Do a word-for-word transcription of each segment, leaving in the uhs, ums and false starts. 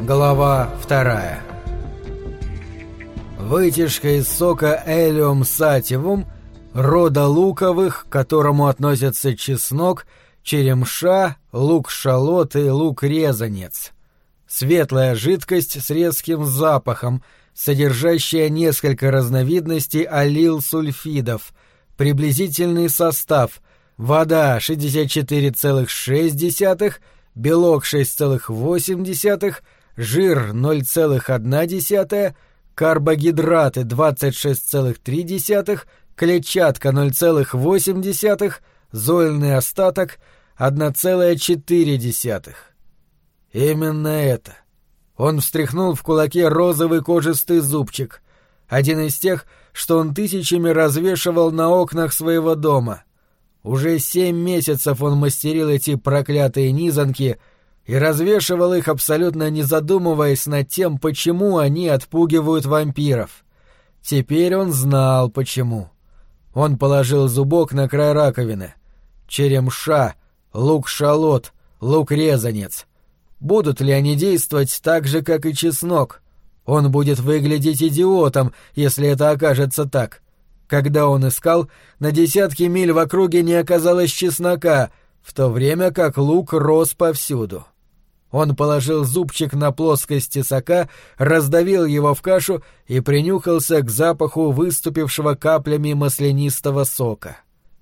Глава вторая. Вытяжка из сока Элиум сативум, рода луковых, к которому относятся чеснок, черемша, лук-шалот и лук-резанец. Светлая жидкость с резким запахом, содержащая несколько разновидностей аллил-сульфидов. Приблизительный состав: вода шестьдесят четыре целых шесть десятых, белок шесть целых восемь десятых, жир ноль целых одна десятая, карбогидраты двадцать шесть целых три десятых, клетчатка ноль целых восемь десятых, зольный остаток одна целая четыре десятых. Именно это. Он встряхнул в кулаке розовый кожистый зубчик, один из тех, что он тысячами развешивал на окнах своего дома. Уже семь месяцев он мастерил эти проклятые низанки и развешивал их, абсолютно не задумываясь над тем, почему они отпугивают вампиров. Теперь он знал, почему. Он положил зубок на край раковины. Черемша, лук-шалот, лук-резанец. Будут ли они действовать так же, как и чеснок? Он будет выглядеть идиотом, если это окажется так. Когда он искал, на десятки миль в округе не оказалось чеснока, в то время как лук рос повсюду. Он положил зубчик на плоскость тесака, раздавил его в кашу и принюхался к запаху выступившего каплями маслянистого сока.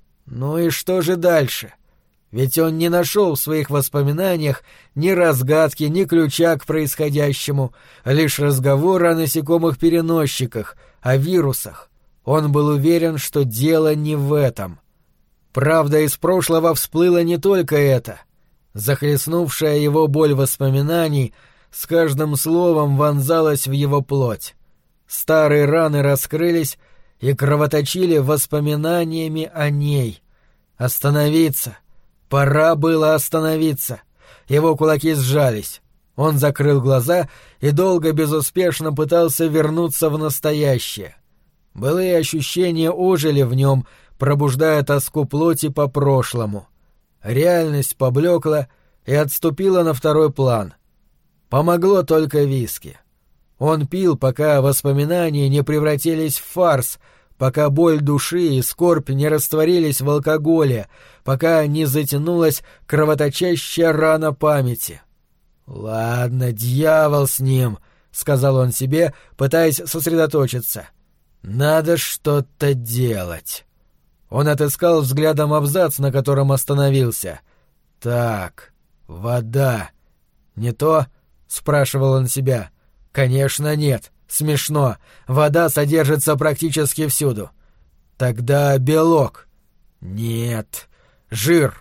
Ну и что же дальше? Ведь он не нашел в своих воспоминаниях ни разгадки, ни ключа к происходящему, лишь разговор о насекомых-переносчиках, о вирусах. Он был уверен, что дело не в этом. Правда, из прошлого всплыло не только это. Захлестнувшая его боль воспоминаний с каждым словом вонзалась в его плоть. Старые раны раскрылись и кровоточили воспоминаниями о ней. Остановиться. Пора было остановиться. Его кулаки сжались. Он закрыл глаза и долго безуспешно пытался вернуться в настоящее. Былые ощущения ожили в нем, пробуждая тоску плоти по прошлому. Реальность поблекла и отступила на второй план. Помогло только виски. Он пил, пока воспоминания не превратились в фарс, пока боль души и скорбь не растворились в алкоголе, пока не затянулась кровоточащая рана памяти. «Ладно, дьявол с ним», — сказал он себе, пытаясь сосредоточиться. «Надо что-то делать». Он отыскал взглядом абзац, на котором остановился. «Так, вода. Не то?» — спрашивал он себя. «Конечно, нет. Смешно. Вода содержится практически всюду. Тогда белок. Нет. Жир.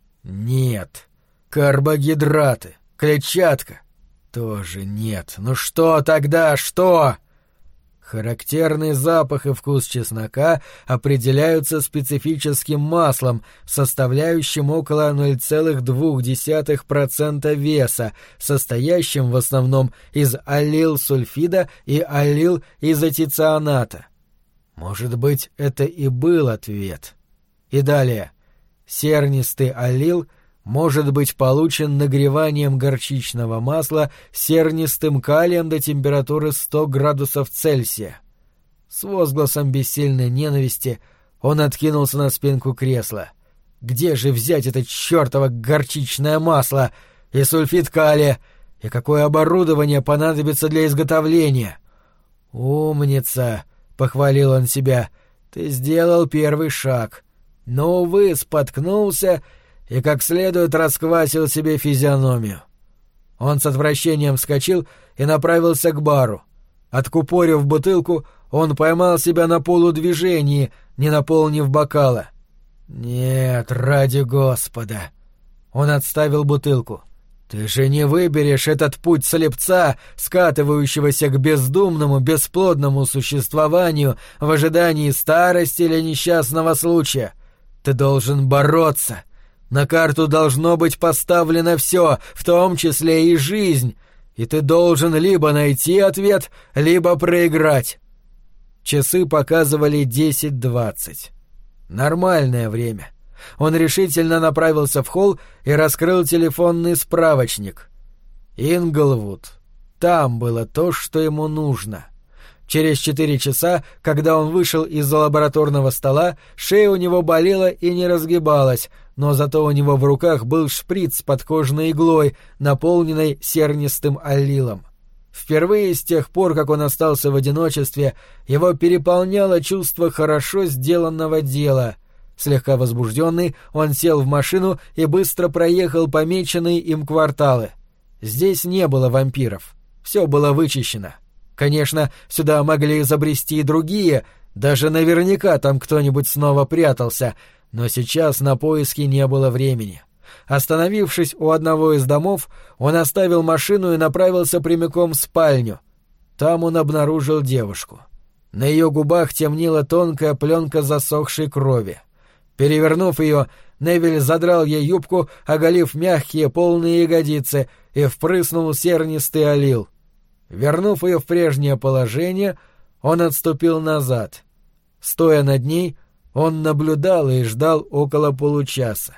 Нет. Карбогидраты. Клетчатка. Тоже нет. Ну что тогда, что?» Характерный запах и вкус чеснока определяются специфическим маслом, составляющим около ноль целых две десятых процента веса, состоящим в основном из аллил-сульфида и аллил-изотицианата. Может быть, это и был ответ. И далее. Сернистый аллил может быть получен нагреванием горчичного масла сернистым калием до температуры сто градусов Цельсия. С возгласом бессильной ненависти он откинулся на спинку кресла. Где же взять это чёртово горчичное масло и сульфид калия, и какое оборудование понадобится для изготовления? «Умница!» — похвалил он себя. «Ты сделал первый шаг. Но, увы, споткнулся и как следует расквасил себе физиономию». Он с отвращением вскочил и направился к бару. Откупорив бутылку, он поймал себя на полудвижении, не наполнив бокала. «Нет, ради Господа!» Он отставил бутылку. «Ты же не выберешь этот путь слепца, скатывающегося к бездумному, бесплодному существованию в ожидании старости или несчастного случая. Ты должен бороться. На карту должно быть поставлено все, в том числе и жизнь, и ты должен либо найти ответ, либо проиграть». Часы показывали десять двадцать. Нормальное время. Он решительно направился в холл и раскрыл телефонный справочник. Инглвуд. там было то, что ему нужно. Через четыре часа, когда он вышел из-за лабораторного стола, шея у него болела и не разгибалась, но зато у него в руках был шприц с подкожной иглой, наполненной сернистым аллилом. Впервые с тех пор, как он остался в одиночестве, его переполняло чувство хорошо сделанного дела. Слегка возбужденный, он сел в машину и быстро проехал помеченные им кварталы. Здесь не было вампиров. Все было вычищено. Конечно, сюда могли забрести и другие, даже наверняка там кто-нибудь снова прятался, но сейчас на поиски не было времени. Остановившись у одного из домов, он оставил машину и направился прямиком в спальню. Там он обнаружил девушку. На ее губах темнела тонкая пленка засохшей крови. Перевернув ее, Невиль задрал ей юбку, оголив мягкие полные ягодицы, и впрыснул сернистый аллил. Вернув ее в прежнее положение, он отступил назад. Стоя над ней, он наблюдал и ждал около получаса.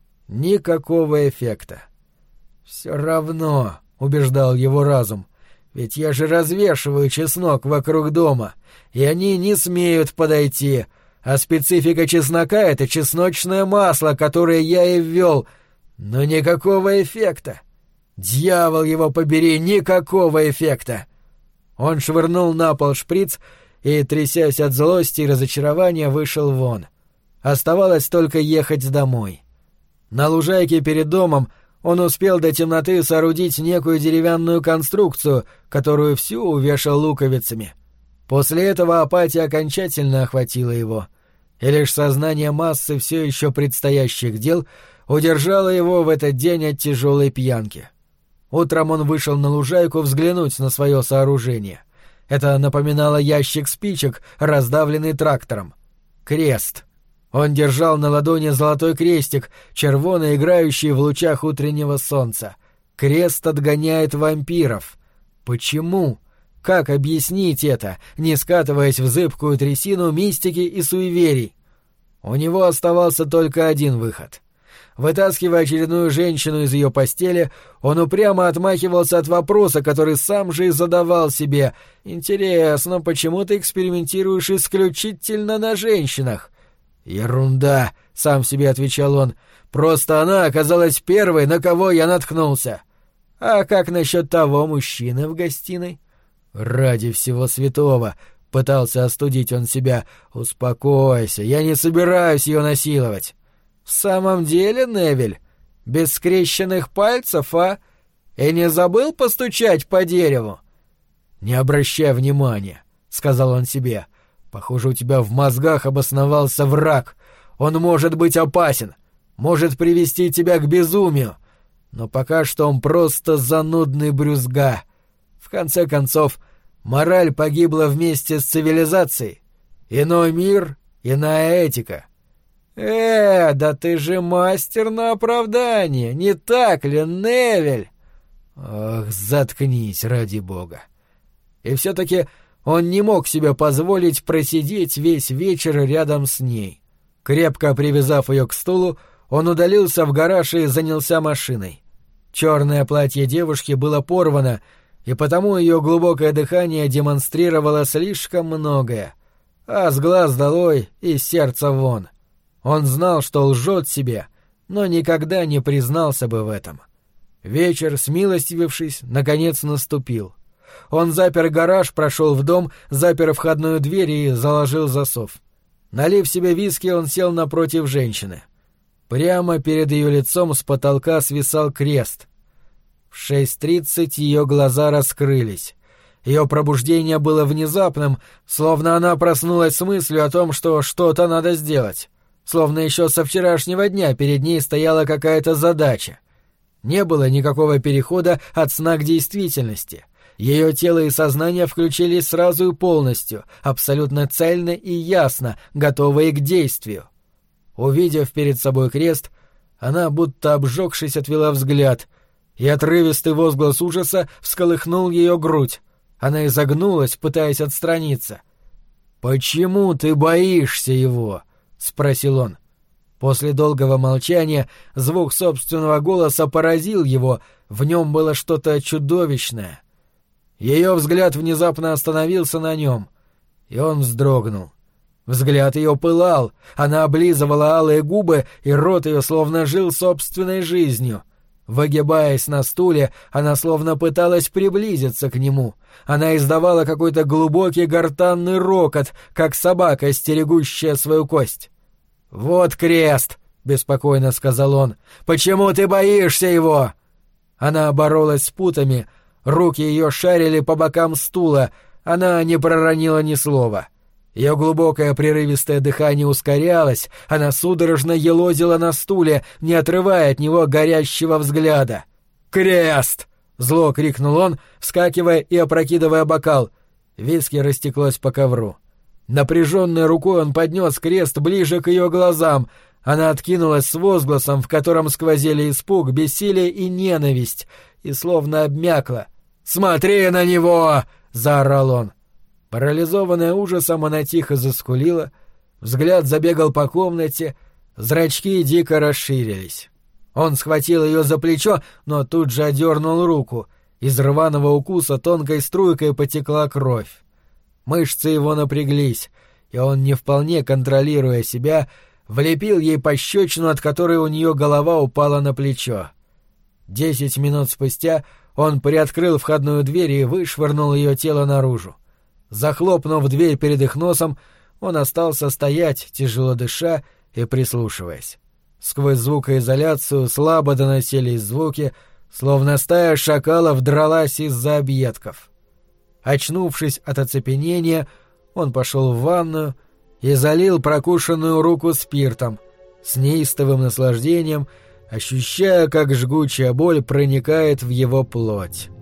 Никакого эффекта. «Все равно», — убеждал его разум, — «ведь я же развешиваю чеснок вокруг дома, и они не смеют подойти, а специфика чеснока — это чесночное масло, которое я и ввел, но никакого эффекта. Дьявол его побери, никакого эффекта!» Он швырнул на пол шприц и, трясясь от злости и разочарования, вышел вон. Оставалось только ехать домой. На лужайке перед домом он успел до темноты соорудить некую деревянную конструкцию, которую всю увешал луковицами. После этого апатия окончательно охватила его, и лишь сознание массы все еще предстоящих дел удержало его в этот день от тяжелой пьянки. Утром он вышел на лужайку взглянуть на свое сооружение. Это напоминало ящик спичек, раздавленный трактором. Крест. Он держал на ладони золотой крестик, червоно играющий в лучах утреннего солнца. Крест отгоняет вампиров. Почему? Как объяснить это, не скатываясь в зыбкую трясину мистики и суеверий? У него оставался только один выход. Вытаскивая очередную женщину из ее постели, он упрямо отмахивался от вопроса, который сам же и задавал себе. «Интересно, почему ты экспериментируешь исключительно на женщинах?» «Ерунда», — сам себе отвечал он, — «просто она оказалась первой, на кого я наткнулся». «А как насчет того мужчины в гостиной?» «Ради всего святого», — пытался остудить он себя, — «успокойся, я не собираюсь ее насиловать». «В самом деле, Невиль? Без скрещенных пальцев, а? И не забыл постучать по дереву?» «Не обращай внимания», — сказал он себе. «Похоже, у тебя в мозгах обосновался враг. Он может быть опасен, может привести тебя к безумию. Но пока что он просто занудный брюзга. В конце концов, мораль погибла вместе с цивилизацией. Иной мир, иная этика». «Э, да ты же мастер на оправдание, не так ли, Невиль?» «Ах, заткнись, ради бога!» И все-таки он не мог себе позволить просидеть весь вечер рядом с ней. Крепко привязав ее к стулу, он удалился в гараж и занялся машиной. Черное платье девушки было порвано, и потому ее глубокое дыхание демонстрировало слишком многое. А с глаз долой и с сердца вон. Он знал, что лжет себе, но никогда не признался бы в этом. Вечер, смилостивившись, наконец наступил. Он запер гараж, прошел в дом, запер входную дверь и заложил засов. Налив себе виски, он сел напротив женщины. Прямо перед ее лицом с потолка свисал крест. В шесть тридцать ее глаза раскрылись. Ее пробуждение было внезапным, словно она проснулась с мыслью о том, что что-то надо сделать. Словно еще со вчерашнего дня перед ней стояла какая-то задача. Не было никакого перехода от сна к действительности. Ее тело и сознание включились сразу и полностью, абсолютно цельно и ясно, готовые к действию. Увидев перед собой крест, она, будто обжегшись, отвела взгляд, и отрывистый возглас ужаса всколыхнул ее грудь. Она изогнулась, пытаясь отстраниться. «Почему ты боишься его?» — спросил он. После долгого молчания звук собственного голоса поразил его, в нем было что-то чудовищное. Ее взгляд внезапно остановился на нем, и он вздрогнул. Взгляд ее пылал, она облизывала алые губы, и рот ее словно жил собственной жизнью. Выгибаясь на стуле, она словно пыталась приблизиться к нему. Она издавала какой-то глубокий гортанный рокот, как собака, стерегущая свою кость. «Вот крест!» — беспокойно сказал он. «Почему ты боишься его?» Она боролась с путами, руки ее шарили по бокам стула, она не проронила ни слова. Ее глубокое прерывистое дыхание ускорялось, она судорожно елозила на стуле, не отрывая от него горящего взгляда. «Крест!» — зло крикнул он, вскакивая и опрокидывая бокал. Виски растеклось по ковру. Напряженной рукой он поднес крест ближе к ее глазам. Она откинулась с возгласом, в котором сквозили испуг, бессилие и ненависть, и словно обмякла. «Смотри на него!» — заорал он. Парализованная ужасом, она тихо заскулила, взгляд забегал по комнате, зрачки дико расширились. Он схватил ее за плечо, но тут же одернул руку. Из рваного укуса тонкой струйкой потекла кровь. Мышцы его напряглись, и он, не вполне контролируя себя, влепил ей пощечину, от которой у нее голова упала на плечо. Десять минут спустя он приоткрыл входную дверь и вышвырнул ее тело наружу. Захлопнув дверь перед их носом, он остался стоять, тяжело дыша и прислушиваясь. Сквозь звукоизоляцию слабо доносились звуки, словно стая шакалов дралась из-за объедков. Очнувшись от оцепенения, он пошел в ванную и залил прокушенную руку спиртом, с неистовым наслаждением, ощущая, как жгучая боль проникает в его плоть.